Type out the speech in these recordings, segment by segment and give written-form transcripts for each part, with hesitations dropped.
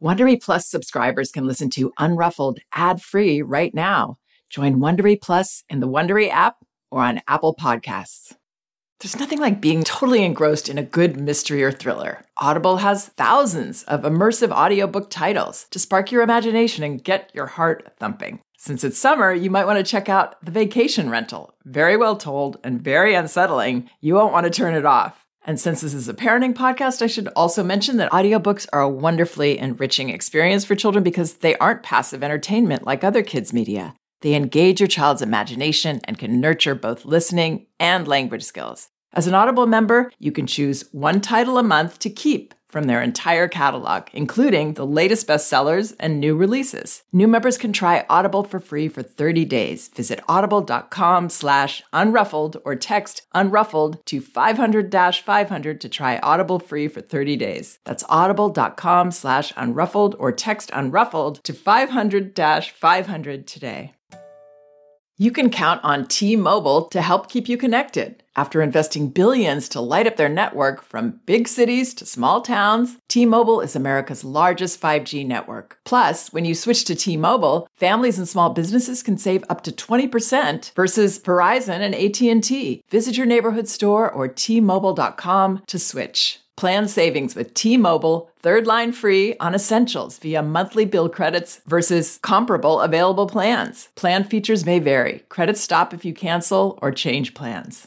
Wondery Plus subscribers can listen to Unruffled ad-free right now. Join Wondery Plus in the Wondery app or on Apple Podcasts. There's nothing like being totally engrossed in a good mystery or thriller. Audible has thousands of immersive audiobook titles to spark your imagination and get your heart thumping. Since it's summer, you might want to check out The Vacation Rental. Very well told and very unsettling. You won't want to turn it off. And since this is a parenting podcast, I should also mention that audiobooks are a wonderfully enriching experience for children because they aren't passive entertainment like other kids' media. They engage your child's imagination and can nurture both listening and language skills. As an Audible member, you can choose one title a month to keep from their entire catalog, including the latest bestsellers and new releases. New members can try Audible for free for 30 days. Visit audible.com/unruffled or text unruffled to 500-500 to try Audible free for 30 days. That's audible.com/unruffled or text unruffled to 500-500 today. You can count on T-Mobile to help keep you connected. After investing billions to light up their network from big cities to small towns, T-Mobile is America's largest 5G network. Plus, when you switch to T-Mobile, families and small businesses can save up to 20% versus Verizon and AT&T. Visit your neighborhood store or T-Mobile.com to switch. Plan savings with T-Mobile, third line free on essentials via monthly bill credits versus comparable available plans. Plan features may vary. Credits stop if you cancel or change plans.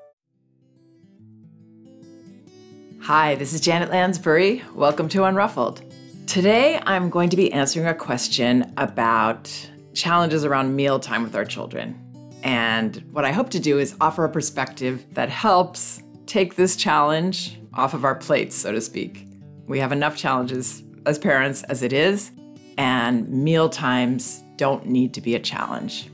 Hi, this is Janet Lansbury. Welcome to Unruffled. Today, I'm going to be answering a question about challenges around mealtime with our children. And what I hope to do is offer a perspective that helps take this challenge off of our plates, so to speak. We have enough challenges as parents as it is, and meal times don't need to be a challenge.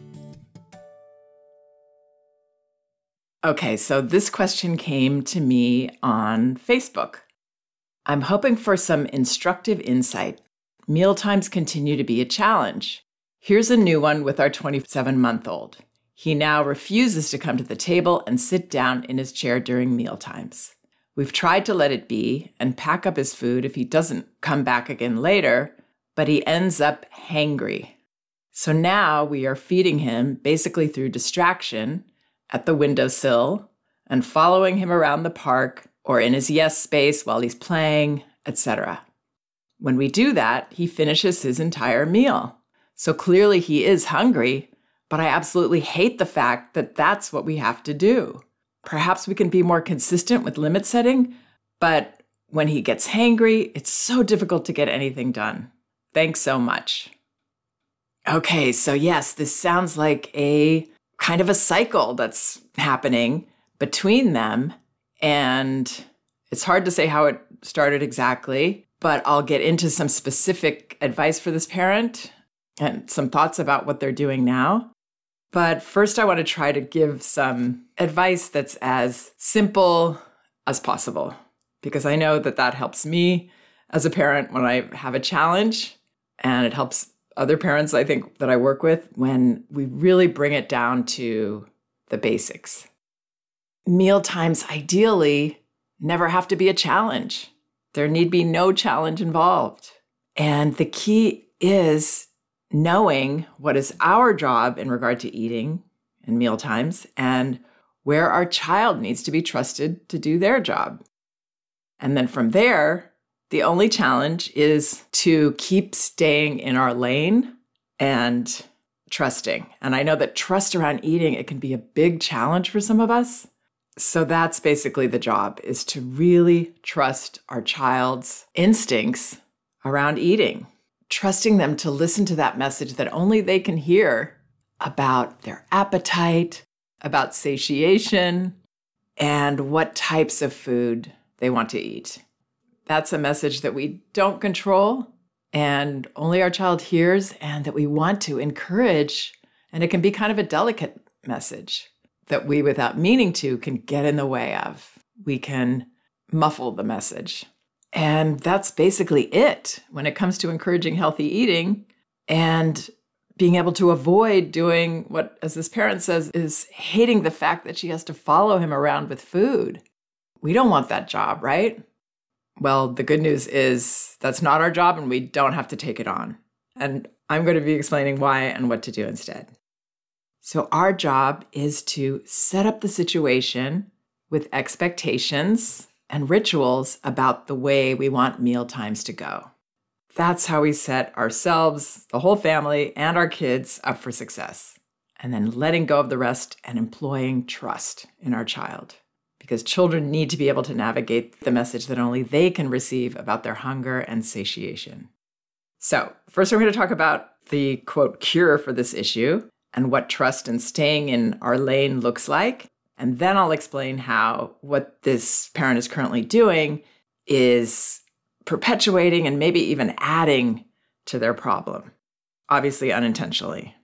Okay, so this question came to me on Facebook. I'm hoping for some instructive insight. Meal times continue to be a challenge. Here's a new one with our 27-month-old. He now refuses to come to the table and sit down in his chair during meal times. We've tried to let it be and pack up his food if he doesn't come back again later, but he ends up hangry. So now we are feeding him basically through distraction at the windowsill and following him around the park or in his yes space while he's playing, etc. When we do that, he finishes his entire meal. So clearly he is hungry, but I absolutely hate the fact that that's what we have to do. Perhaps we can be more consistent with limit setting, but when he gets hangry, it's so difficult to get anything done. Thanks so much. Okay, so yes, this sounds like a kind of a cycle that's happening between them, and it's hard to say how it started exactly, but I'll get into some specific advice for this parent and some thoughts about what they're doing now. But first, I want to try to give some advice that's as simple as possible, because I know that that helps me as a parent when I have a challenge, and it helps other parents, I think, that I work with when we really bring it down to the basics. Meal times ideally never have to be a challenge. There need be no challenge involved. And the key is knowing what is our job in regard to eating and meal times and where our child needs to be trusted to do their job. And then from there, the only challenge is to keep staying in our lane and trusting. And I know that trust around eating, it can be a big challenge for some of us. So that's basically the job, is to really trust our child's instincts around eating. Trusting them to listen to that message that only they can hear about their appetite, about satiation, and what types of food they want to eat. That's a message that we don't control and only our child hears, and that we want to encourage. And it can be kind of a delicate message that we, without meaning to, can get in the way of. We can muffle the message. And that's basically it when it comes to encouraging healthy eating and being able to avoid doing what, as this parent says, is hating the fact that she has to follow him around with food. We don't want that job, right? Well, the good news is that's not our job and we don't have to take it on. And I'm going to be explaining why and what to do instead. So our job is to set up the situation with expectations and rituals about the way we want meal times to go. That's how we set ourselves, the whole family, and our kids up for success. And then letting go of the rest and employing trust in our child. Because children need to be able to navigate the message that only they can receive about their hunger and satiation. So first we're going to talk about the, quote, cure for this issue and what trust and staying in our lane looks like. And then I'll explain how what this parent is currently doing is perpetuating and maybe even adding to their problem, obviously unintentionally.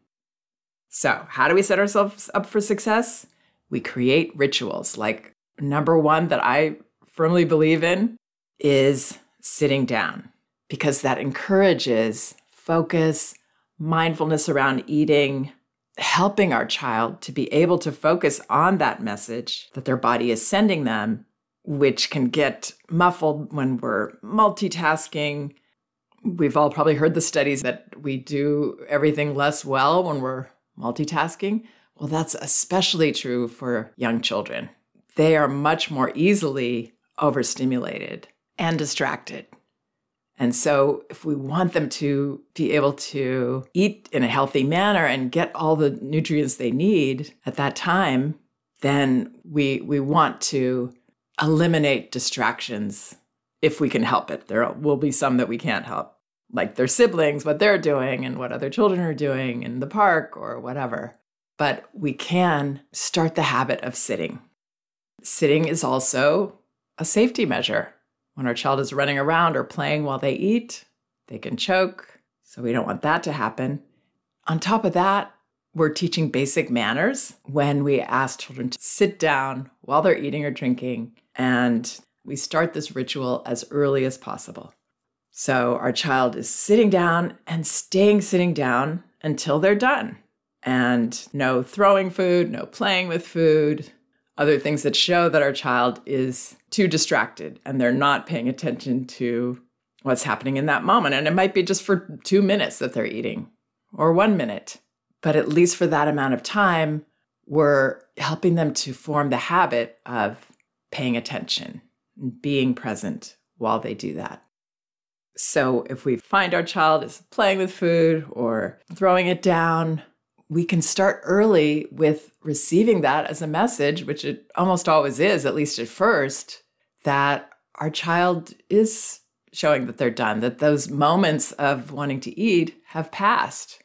So how do we set ourselves up for success? We create rituals. Like number one that I firmly believe in is sitting down, because that encourages focus, mindfulness around eating, helping our child to be able to focus on that message that their body is sending them, which can get muffled when we're multitasking. We've all probably heard the studies that we do everything less well when we're multitasking. Well, that's especially true for young children. They are much more easily overstimulated and distracted. And so if we want them to be able to eat in a healthy manner and get all the nutrients they need at that time, then we want to eliminate distractions if we can help it. There will be some that we can't help, like their siblings, what they're doing and what other children are doing in the park or whatever. But we can start the habit of sitting. Sitting is also a safety measure. When our child is running around or playing while they eat, they can choke. So we don't want that to happen. On top of that, we're teaching basic manners when we ask children to sit down while they're eating or drinking. And we start this ritual as early as possible. So our child is sitting down and staying sitting down until they're done. And no throwing food, no playing with food, other things that show that our child is too distracted and they're not paying attention to what's happening in that moment. And it might be just for 2 minutes that they're eating or 1 minute. But at least for that amount of time, we're helping them to form the habit of paying attention and being present while they do that. So if we find our child is playing with food or throwing it down, we can start early with receiving that as a message, which it almost always is, at least at first, that our child is showing that they're done, that those moments of wanting to eat have passed.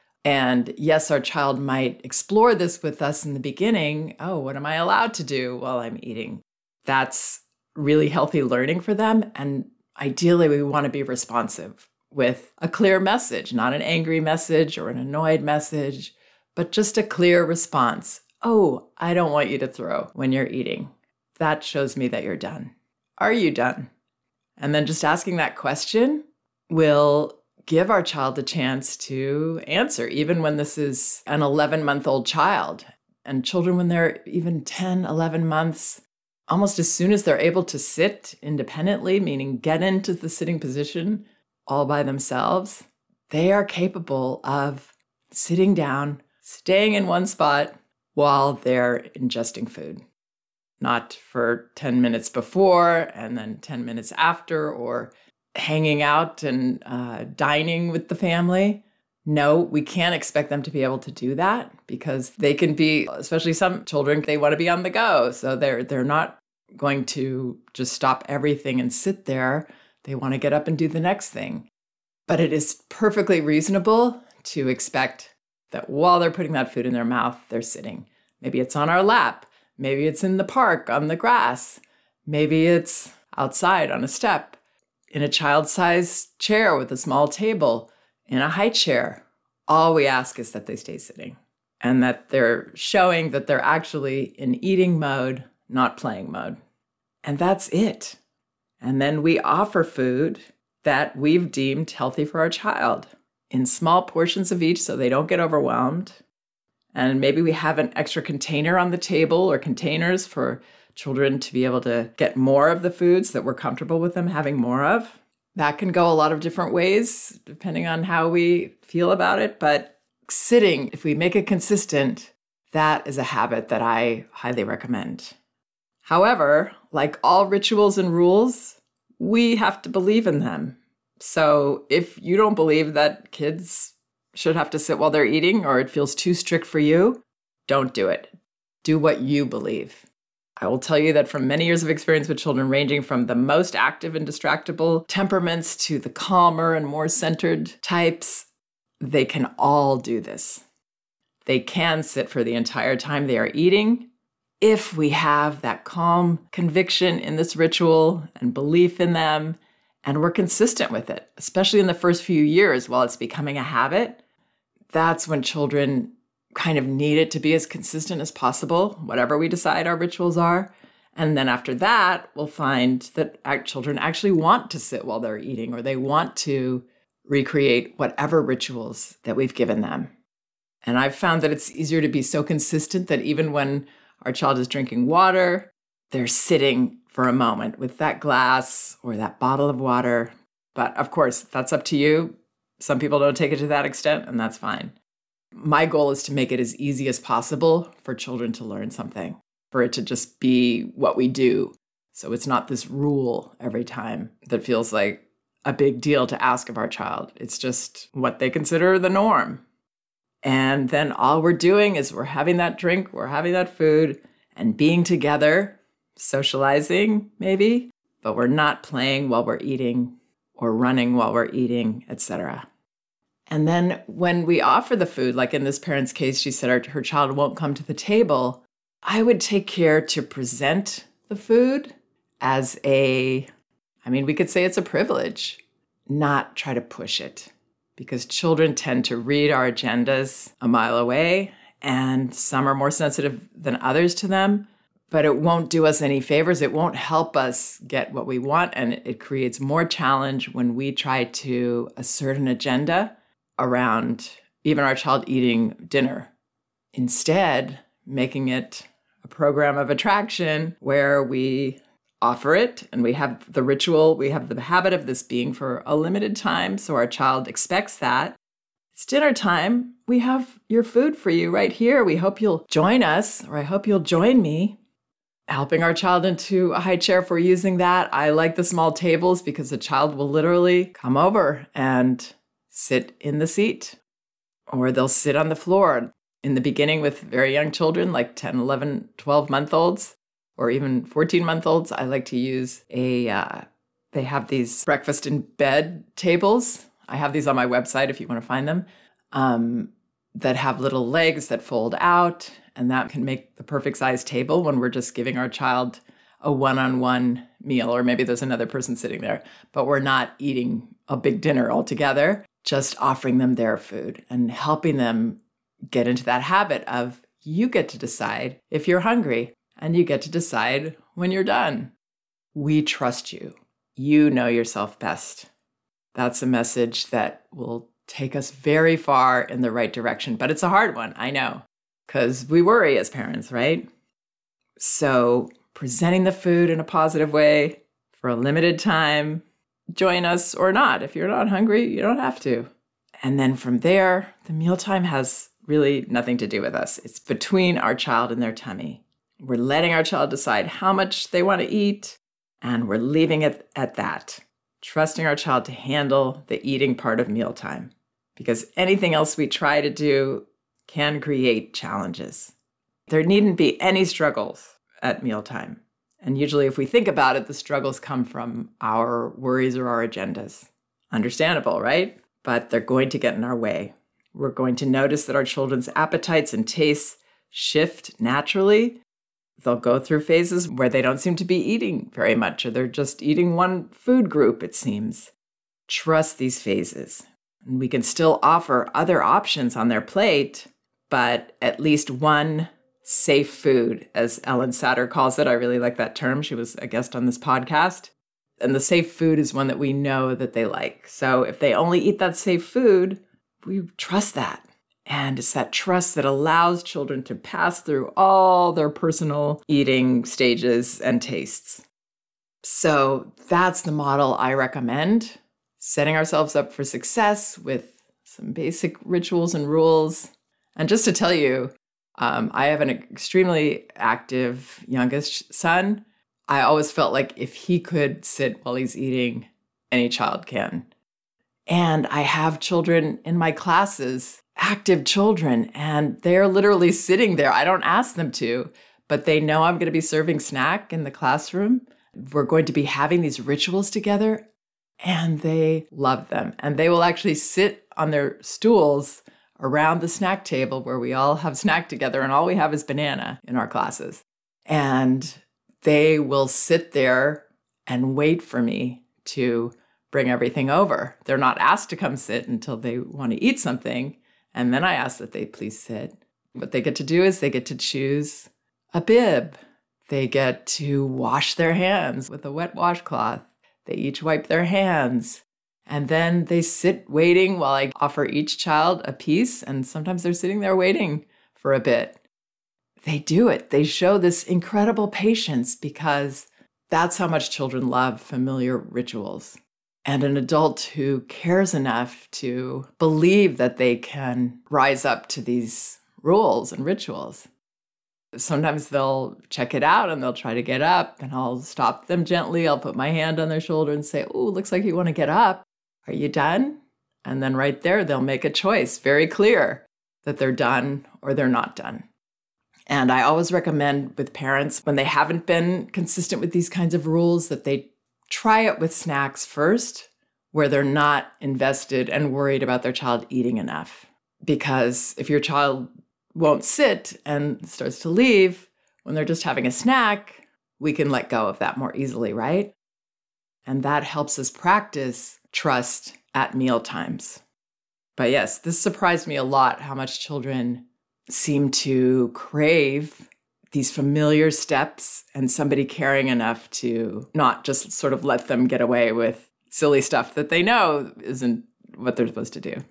And yes, our child might explore this with us in the beginning. Oh, what am I allowed to do while I'm eating? That's really healthy learning for them. And ideally, we want to be responsive with a clear message, not an angry message or an annoyed message, but just a clear response. Oh, I don't want you to throw when you're eating. That shows me that you're done. Are you done? And then just asking that question will give our child a chance to answer, even when this is an 11-month-old child. And children, when they're even 10, 11 months, almost as soon as they're able to sit independently, meaning get into the sitting position all by themselves, they are capable of sitting down, staying in one spot while they're ingesting food. Not for 10 minutes before and then 10 minutes after, or hanging out and dining with the family. No, we can't expect them to be able to do that because they can be, especially some children, they want to be on the go. So they're not going to just stop everything and sit there. They want to get up and do the next thing. But it is perfectly reasonable to expect that while they're putting that food in their mouth, they're sitting. Maybe it's on our lap. Maybe it's in the park on the grass. Maybe it's outside on a step, in a child-sized chair with a small table, in a high chair. All we ask is that they stay sitting and that they're showing that they're actually in eating mode, not playing mode. And that's it. And then we offer food that we've deemed healthy for our child in small portions of each so they don't get overwhelmed. And maybe we have an extra container on the table or containers for children to be able to get more of the foods that we're comfortable with them having more of. That can go a lot of different ways, depending on how we feel about it. But sitting, if we make it consistent, that is a habit that I highly recommend. However, like all rituals and rules, we have to believe in them. So if you don't believe that kids should have to sit while they're eating, or it feels too strict for you, don't do it. Do what you believe. I will tell you that from many years of experience with children ranging from the most active and distractible temperaments to the calmer and more centered types, they can all do this. They can sit for the entire time they are eating if we have that calm conviction in this ritual and belief in them, and we're consistent with it, especially in the first few years while it's becoming a habit. That's when children kind of need it to be as consistent as possible, whatever we decide our rituals are. And then after that, we'll find that our children actually want to sit while they're eating, or they want to recreate whatever rituals that we've given them. And I've found that it's easier to be so consistent that even when our child is drinking water, they're sitting for a moment with that glass or that bottle of water. But of course, that's up to you. Some people don't take it to that extent, and that's fine. My goal is to make it as easy as possible for children to learn something, for it to just be what we do. So it's not this rule every time that feels like a big deal to ask of our child. It's just what they consider the norm. And then all we're doing is we're having that drink, we're having that food, and being together, socializing maybe, but we're not playing while we're eating or running while we're eating, etc. And then when we offer the food, like in this parent's case, she said her child won't come to the table, I would take care to present the food as we could say it's a privilege, not try to push it. Because children tend to read our agendas a mile away, and some are more sensitive than others to them, but it won't do us any favors. It won't help us get what we want, and it creates more challenge when we try to assert an agenda around even our child eating dinner. Instead, making it a program of attraction where we offer it, and we have the ritual, we have the habit of this being for a limited time, so our child expects that. It's dinner time. We have your food for you right here. We hope you'll join us, or I hope you'll join me. Helping our child into a high chair if we're using that. I like the small tables because the child will literally come over and sit in the seat, or they'll sit on the floor. In the beginning with very young children, like 10, 11, 12-month-olds, or even 14-month-olds, I like to use they have these breakfast in bed tables. I have these on my website if you want to find them, that have little legs that fold out, and that can make the perfect size table when we're just giving our child a one-on-one meal, or maybe there's another person sitting there, but we're not eating a big dinner all together, just offering them their food and helping them get into that habit of you get to decide if you're hungry. And you get to decide when you're done. We trust you. You know yourself best. That's a message that will take us very far in the right direction. But it's a hard one, I know, because we worry as parents, right? So presenting the food in a positive way for a limited time, join us or not. If you're not hungry, you don't have to. And then from there, the mealtime has really nothing to do with us. It's between our child and their tummy. We're letting our child decide how much they want to eat, and we're leaving it at that, trusting our child to handle the eating part of mealtime, because anything else we try to do can create challenges. There needn't be any struggles at mealtime. And usually if we think about it, the struggles come from our worries or our agendas. Understandable, right? But they're going to get in our way. We're going to notice that our children's appetites and tastes shift naturally. They'll go through phases where they don't seem to be eating very much, or they're just eating one food group, it seems. Trust these phases. And we can still offer other options on their plate, but at least one safe food, as Ellen Satter calls it. I really like that term. She was a guest on this podcast. And the safe food is one that we know that they like. So if they only eat that safe food, we trust that. And it's that trust that allows children to pass through all their personal eating stages and tastes. So that's the model I recommend, setting ourselves up for success with some basic rituals and rules. And just to tell you, I have an extremely active youngest son. I always felt like if he could sit while he's eating, any child can. And I have children in my classes, active children, and they're literally sitting there. I don't ask them to, but they know I'm going to be serving snack in the classroom. We're going to be having these rituals together, and they love them. And they will actually sit on their stools around the snack table where we all have snack together, and all we have is banana in our classes. And they will sit there and wait for me to bring everything over. They're not asked to come sit until they want to eat something, and then I ask that they please sit. What they get to do is they get to choose a bib. They get to wash their hands with a wet washcloth. They each wipe their hands. And then they sit waiting while I offer each child a piece, and sometimes they're sitting there waiting for a bit. They do it. They show this incredible patience because that's how much children love familiar rituals. And an adult who cares enough to believe that they can rise up to these rules and rituals. Sometimes they'll check it out and they'll try to get up, and I'll stop them gently. I'll put my hand on their shoulder and say, "Oh, looks like you want to get up. Are you done?" And then right there, they'll make a choice, very clear, that they're done or they're not done. And I always recommend with parents, when they haven't been consistent with these kinds of rules, that they try it with snacks first, where they're not invested and worried about their child eating enough. Because if your child won't sit and starts to leave when they're just having a snack, we can let go of that more easily, right? And that helps us practice trust at meal times. But yes, this surprised me a lot, how much children seem to crave these familiar steps and somebody caring enough to not just sort of let them get away with silly stuff that they know isn't what they're supposed to do.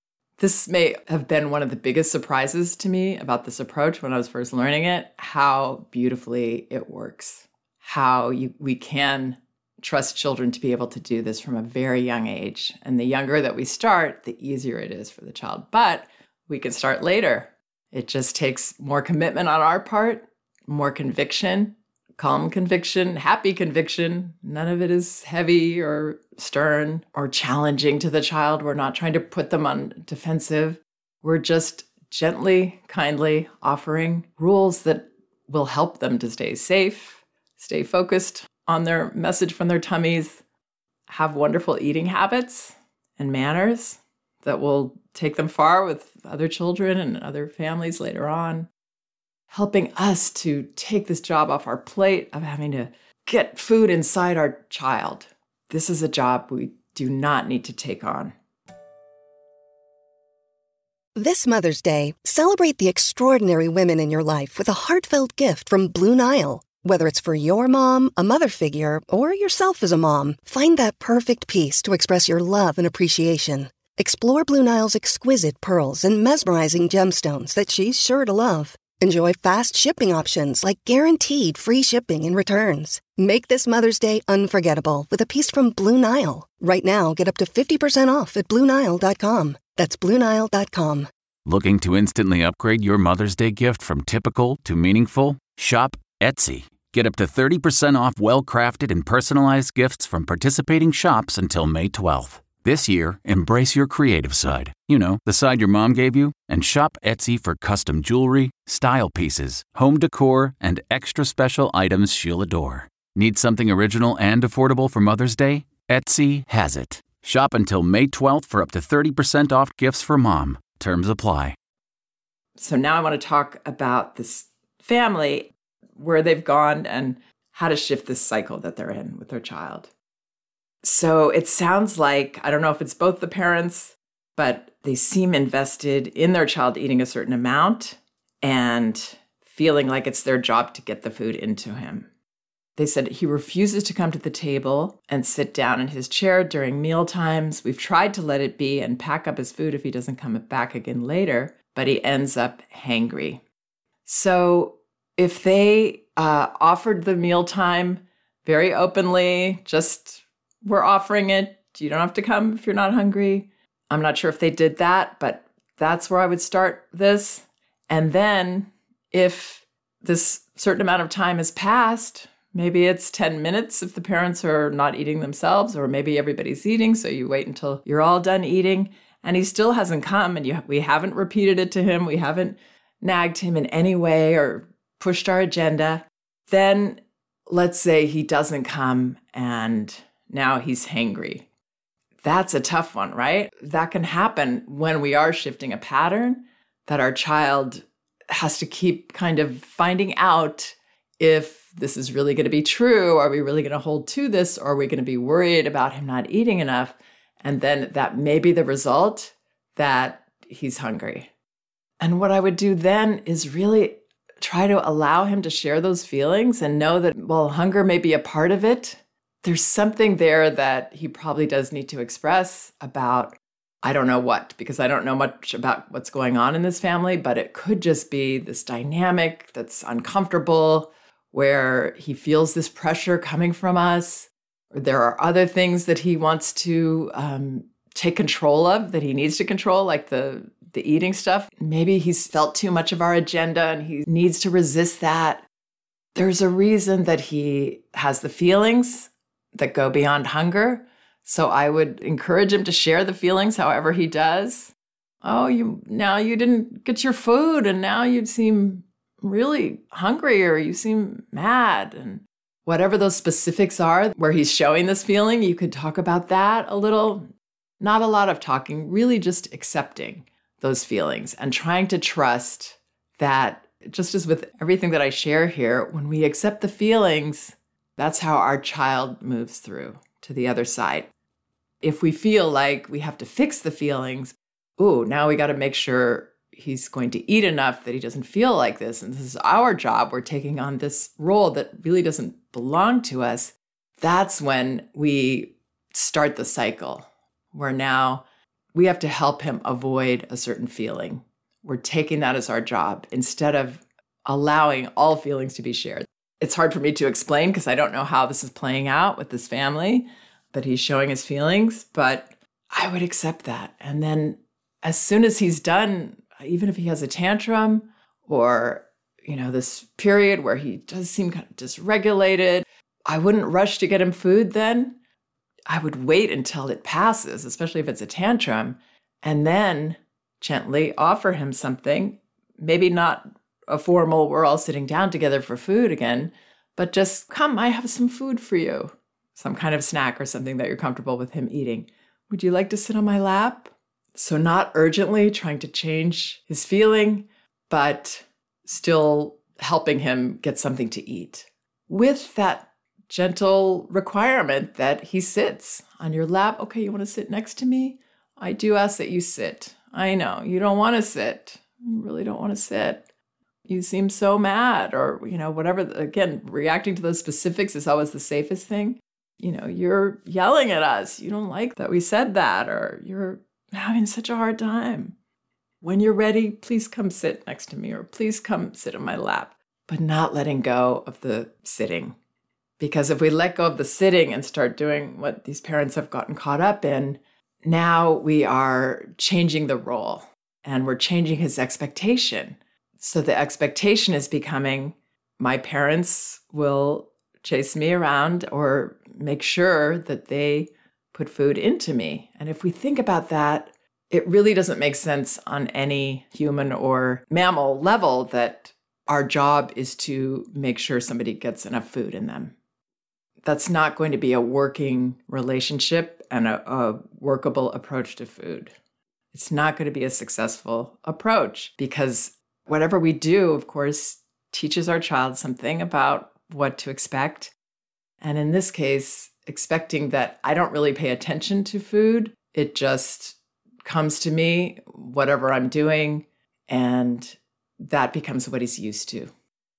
This may have been one of the biggest surprises to me about this approach when I was first learning it, how beautifully it works, how we can trust children to be able to do this from a very young age. And the younger that we start, the easier it is for the child. But we can start later. It just takes more commitment on our part, more conviction, calm conviction, happy conviction. None of it is heavy or stern or challenging to the child. We're not trying to put them on defensive. We're just gently, kindly offering rules that will help them to stay safe, stay focused on their message from their tummies, have wonderful eating habits and manners that will take them far with other children and other families later on, helping us to take this job off our plate of having to get food inside our child. This is a job we do not need to take on. This Mother's Day, celebrate the extraordinary women in your life with a heartfelt gift from Blue Nile. Whether it's for your mom, a mother figure, or yourself as a mom, find that perfect piece to express your love and appreciation. Explore Blue Nile's exquisite pearls and mesmerizing gemstones that she's sure to love. Enjoy fast shipping options like guaranteed free shipping and returns. Make this Mother's Day unforgettable with a piece from Blue Nile. Right now, get up to 50% off at BlueNile.com. That's BlueNile.com. Looking to instantly upgrade your Mother's Day gift from typical to meaningful? Shop Etsy. Get up to 30% off well-crafted and personalized gifts from participating shops until May 12th. This year, embrace your creative side. You know, the side your mom gave you. And shop Etsy for custom jewelry, style pieces, home decor, and extra special items she'll adore. Need something original and affordable for Mother's Day? Etsy has it. Shop until May 12th for up to 30% off gifts for mom. Terms apply. So now I want to talk about this family, where they've gone and how to shift this cycle that they're in with their child. So it sounds like, I don't know if it's both the parents, but they seem invested in their child eating a certain amount and feeling like it's their job to get the food into him. They said he refuses to come to the table and sit down in his chair during meal times. We've tried to let it be and pack up his food if he doesn't come back again later, but he ends up hangry. So if they offered the mealtime very openly, just we're offering it, you don't have to come if you're not hungry. I'm not sure if they did that, but that's where I would start this. And then if this certain amount of time has passed, maybe it's 10 minutes if the parents are not eating themselves, or maybe everybody's eating, so you wait until you're all done eating, and he still hasn't come, and we haven't repeated it to him, we haven't nagged him in any way or pushed our agenda. Then let's say he doesn't come and now he's hangry. That's a tough one, right? That can happen when we are shifting a pattern that our child has to keep kind of finding out if this is really going to be true. Are we really going to hold to this? Or are we going to be worried about him not eating enough? And then that may be the result that he's hungry. And what I would do then is really try to allow him to share those feelings and know that, while hunger may be a part of it, there's something there that he probably does need to express about, I don't know what, because I don't know much about what's going on in this family, but it could just be this dynamic that's uncomfortable, where he feels this pressure coming from us, or there are other things that he wants to take control of, that he needs to control, like the eating stuff. Maybe he's felt too much of our agenda and he needs to resist that. There's a reason that he has the feelings that go beyond hunger. So I would encourage him to share the feelings however he does. Oh, you didn't get your food and now you seem really hungry, or you seem mad. And whatever those specifics are where he's showing this feeling, you could talk about that a little. Not a lot of talking, really just accepting those feelings and trying to trust that, just as with everything that I share here, when we accept the feelings, that's how our child moves through to the other side. If we feel like we have to fix the feelings, now we got to make sure he's going to eat enough that he doesn't feel like this, and this is our job, we're taking on this role that really doesn't belong to us, that's when we start the cycle, where now we have to help him avoid a certain feeling. We're taking that as our job instead of allowing all feelings to be shared. It's hard for me to explain because I don't know how this is playing out with this family, that he's showing his feelings, but I would accept that. And then as soon as he's done, even if he has a tantrum or, this period where he does seem kind of dysregulated, I wouldn't rush to get him food then. I would wait until it passes, especially if it's a tantrum, and then gently offer him something, maybe not a formal, we're all sitting down together for food again, but just, come, I have some food for you. Some kind of snack or something that you're comfortable with him eating. Would you like to sit on my lap? So not urgently trying to change his feeling, but still helping him get something to eat. With that gentle requirement that he sits on your lap. Okay, you want to sit next to me? I do ask that you sit. I know, you don't want to sit. You really don't want to sit. You seem so mad, or, whatever. Again, reacting to those specifics is always the safest thing. You're yelling at us. You don't like that we said that, or you're having such a hard time. When you're ready, please come sit next to me, or please come sit on my lap, but not letting go of the sitting. Because if we let go of the sitting and start doing what these parents have gotten caught up in, now we are changing the role and we're changing his expectation. So the expectation is becoming, my parents will chase me around or make sure that they put food into me. And if we think about that, it really doesn't make sense on any human or mammal level that our job is to make sure somebody gets enough food in them. That's not going to be a working relationship and a workable approach to food. It's not going to be a successful approach, because whatever we do, of course, teaches our child something about what to expect. And in this case, expecting that I don't really pay attention to food. It just comes to me, whatever I'm doing, and that becomes what he's used to.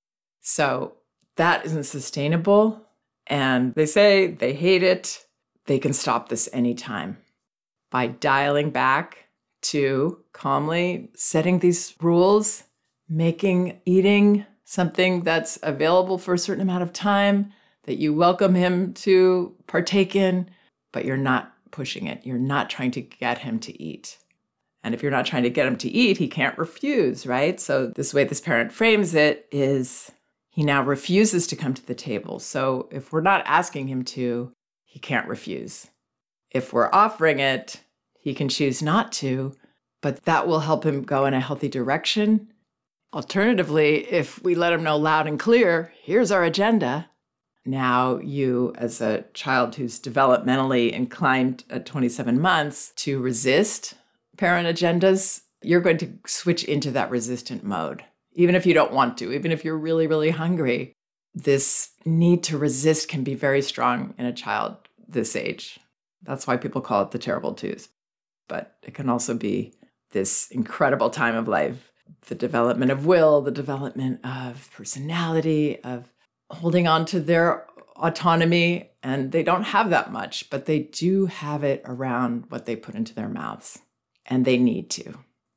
So that isn't sustainable. And they say they hate it. They can stop this anytime by dialing back to calmly setting these rules, making eating something that's available for a certain amount of time that you welcome him to partake in, but you're not pushing it. You're not trying to get him to eat. And if you're not trying to get him to eat, he can't refuse, right? So this way this parent frames it is he now refuses to come to the table. So if we're not asking him to, he can't refuse. If we're offering it, he can choose not to, but that will help him go in a healthy direction. Alternatively, if we let him know loud and clear, here's our agenda, now you, as a child who's developmentally inclined at 27 months to resist parent agendas, you're going to switch into that resistant mode. Even if you don't want to, even if you're really, really hungry, this need to resist can be very strong in a child this age. That's why people call it the terrible twos. But it can also be this incredible time of life, the development of will, the development of personality, of holding on to their autonomy. And they don't have that much, but they do have it around what they put into their mouths. And they need to.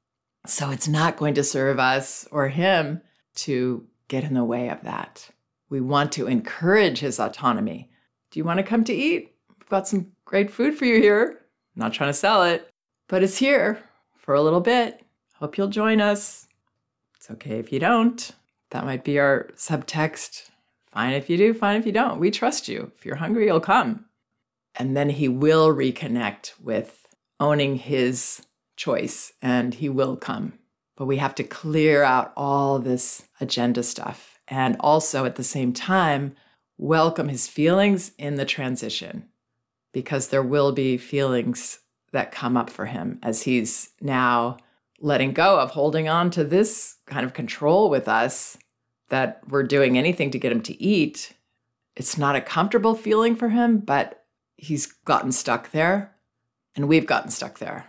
So it's not going to serve us or him to get in the way of that. We want to encourage his autonomy. Do you want to come to eat? We've got some great food for you here. I'm not trying to sell it, but it's here for a little bit. Hope you'll join us. It's okay if you don't. That might be our subtext. Fine if you do, fine if you don't. We trust you. If you're hungry, you'll come. And then he will reconnect with owning his choice, and he will come. But we have to clear out all this agenda stuff and also at the same time welcome his feelings in the transition, because there will be feelings that come up for him as he's now letting go of holding on to this kind of control with us, that we're doing anything to get him to eat. It's not a comfortable feeling for him, but he's gotten stuck there and we've gotten stuck there.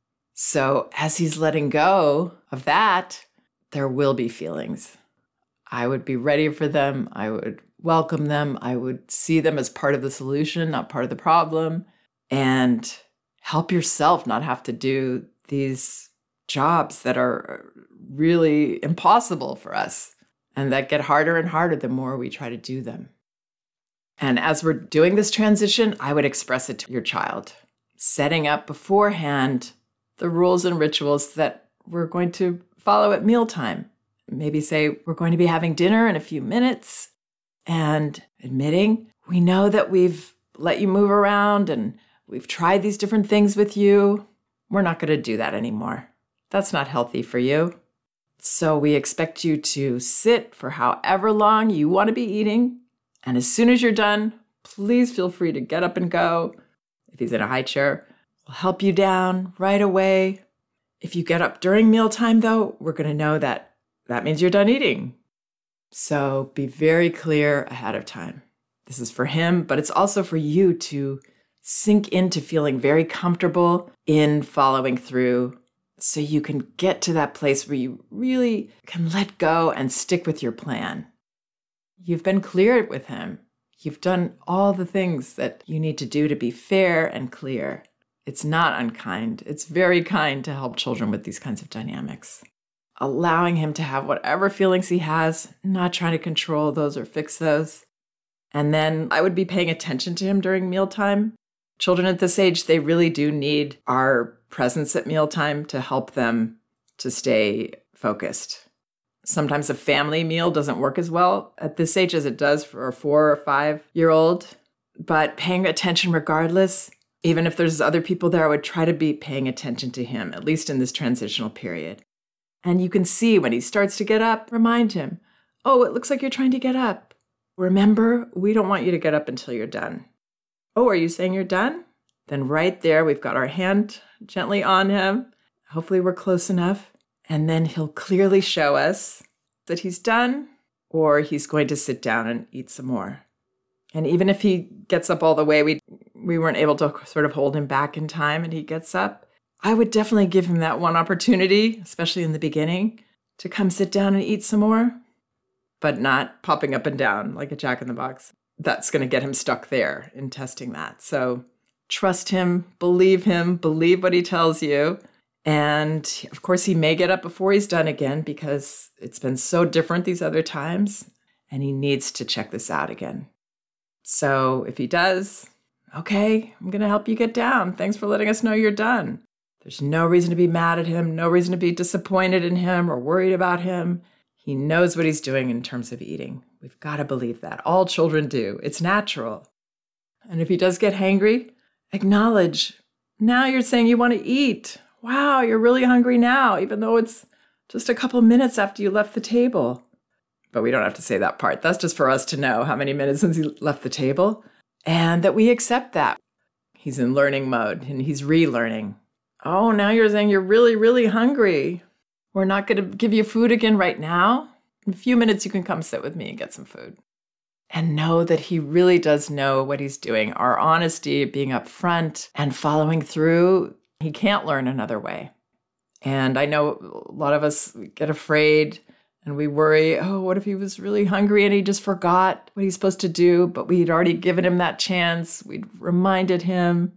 So as he's letting go of that, there will be feelings. I would be ready for them. I would welcome them. I would see them as part of the solution, not part of the problem. And help yourself not have to do these jobs that are really impossible for us and that get harder and harder the more we try to do them. And as we're doing this transition, I would express it to your child, setting up beforehand the rules and rituals that we're going to follow at mealtime. Maybe say, we're going to be having dinner in a few minutes, and admitting, we know that we've let you move around and we've tried these different things with you. We're not going to do that anymore. That's not healthy for you. So we expect you to sit for however long you want to be eating. And as soon as you're done, please feel free to get up and go. If he's in a high chair, we'll help you down right away. If you get up during mealtime, though, we're going to know that means you're done eating. So be very clear ahead of time. This is for him, but it's also for you to sink into feeling very comfortable in following through so you can get to that place where you really can let go and stick with your plan. You've been clear with him. You've done all the things that you need to do to be fair and clear. It's not unkind. It's very kind to help children with these kinds of dynamics. Allowing him to have whatever feelings he has, not trying to control those or fix those. And then I would be paying attention to him during mealtime. Children at this age, they really do need our presence at mealtime to help them to stay focused. Sometimes a family meal doesn't work as well at this age as it does for a 4 or 5-year-old, but paying attention regardless. Even if there's other people there, I would try to be paying attention to him, at least in this transitional period. And you can see when he starts to get up, remind him, oh, it looks like you're trying to get up. Remember, we don't want you to get up until you're done. Oh, are you saying you're done? Then right there, we've got our hand gently on him. Hopefully we're close enough. And then he'll clearly show us that he's done, or he's going to sit down and eat some more. And even if he gets up all the way, we weren't able to sort of hold him back in time and he gets up, I would definitely give him that one opportunity, especially in the beginning, to come sit down and eat some more, but not popping up and down like a jack-in-the-box. That's going to get him stuck there in testing that. So trust him, believe what he tells you, And of course, he may get up before he's done again because it's been so different these other times, and he needs to check this out again. So if he does, okay, I'm going to help you get down. Thanks for letting us know you're done. There's no reason to be mad at him, no reason to be disappointed in him or worried about him. He knows what he's doing in terms of eating. We've got to believe that. All children do. It's natural. And if he does get hangry, acknowledge. Now you're saying you want to eat. Wow, you're really hungry now, even though it's just a couple minutes after you left the table. But we don't have to say that part. That's just for us to know how many minutes since he left the table, and that we accept that. He's in learning mode, and he's relearning. Oh, now you're saying you're really, really hungry. We're not going to give you food again right now. In a few minutes, you can come sit with me and get some food. And know that he really does know what he's doing. Our honesty, being upfront and following through, he can't learn another way. And I know a lot of us get afraid and we worry, oh, what if he was really hungry and he just forgot what he's supposed to do, but we'd already given him that chance. We'd reminded him.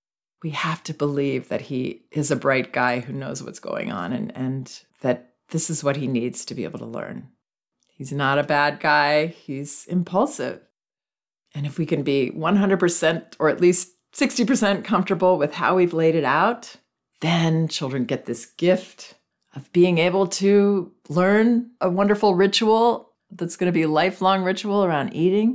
We have to believe that he is a bright guy who knows what's going on and that this is what he needs to be able to learn. He's not a bad guy. He's impulsive. And if we can be 100% or at least 60% comfortable with how we've laid it out, then children get this gift of being able to learn a wonderful ritual that's going to be a lifelong ritual around eating,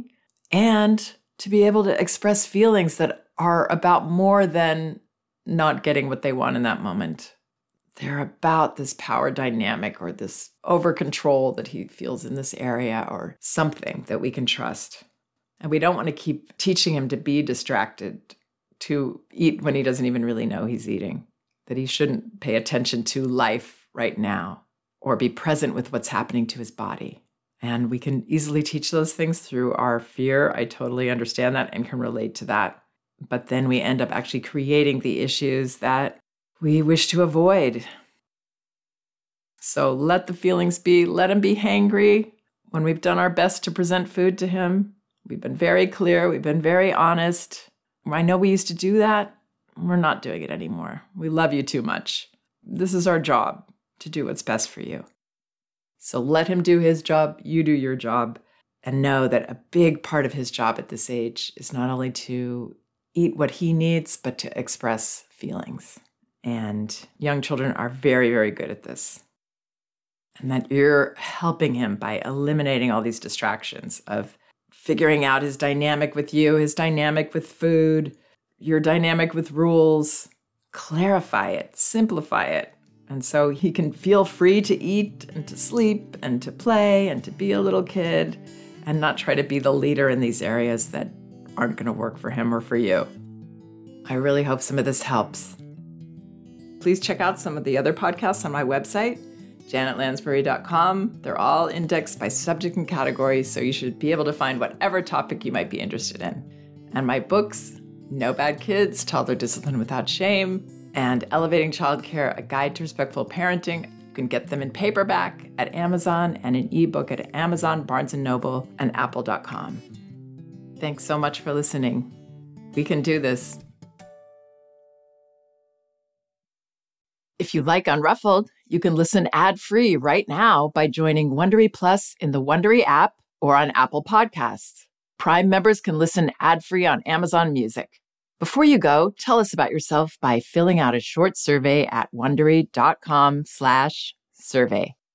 and to be able to express feelings that are about more than not getting what they want in that moment. They're about this power dynamic or this over-control that he feels in this area or something that we can trust. And we don't want to keep teaching him to be distracted, to eat when he doesn't even really know he's eating, that he shouldn't pay attention to life right now or be present with what's happening to his body. And we can easily teach those things through our fear. I totally understand that and can relate to that. But then we end up actually creating the issues that we wish to avoid. So let the feelings be. Let him be hangry. When we've done our best to present food to him, we've been very clear. We've been very honest. I know we used to do that. We're not doing it anymore. We love you too much. This is our job, to do what's best for you. So let him do his job. You do your job. And know that a big part of his job at this age is not only to eat what he needs, but to express feelings. And young children are very, very good at this. And that you're helping him by eliminating all these distractions of figuring out his dynamic with you, his dynamic with food, your dynamic with rules. Clarify it, simplify it. And so he can feel free to eat and to sleep and to play and to be a little kid and not try to be the leader in these areas that aren't going to work for him or for you. I really hope some of this helps. Please check out some of the other podcasts on my website, janetlansbury.com. They're all indexed by subject and category, so you should be able to find whatever topic you might be interested in. And my books, No Bad Kids, Toddler Discipline Without Shame, and Elevating Childcare, A Guide to Respectful Parenting. You can get them in paperback at Amazon and in ebook at Amazon, Barnes & Noble, and Apple.com. Thanks so much for listening. We can do this. If you like Unruffled, you can listen ad-free right now by joining Wondery Plus in the Wondery app or on Apple Podcasts. Prime members can listen ad-free on Amazon Music. Before you go, tell us about yourself by filling out a short survey at Wondery.com/survey.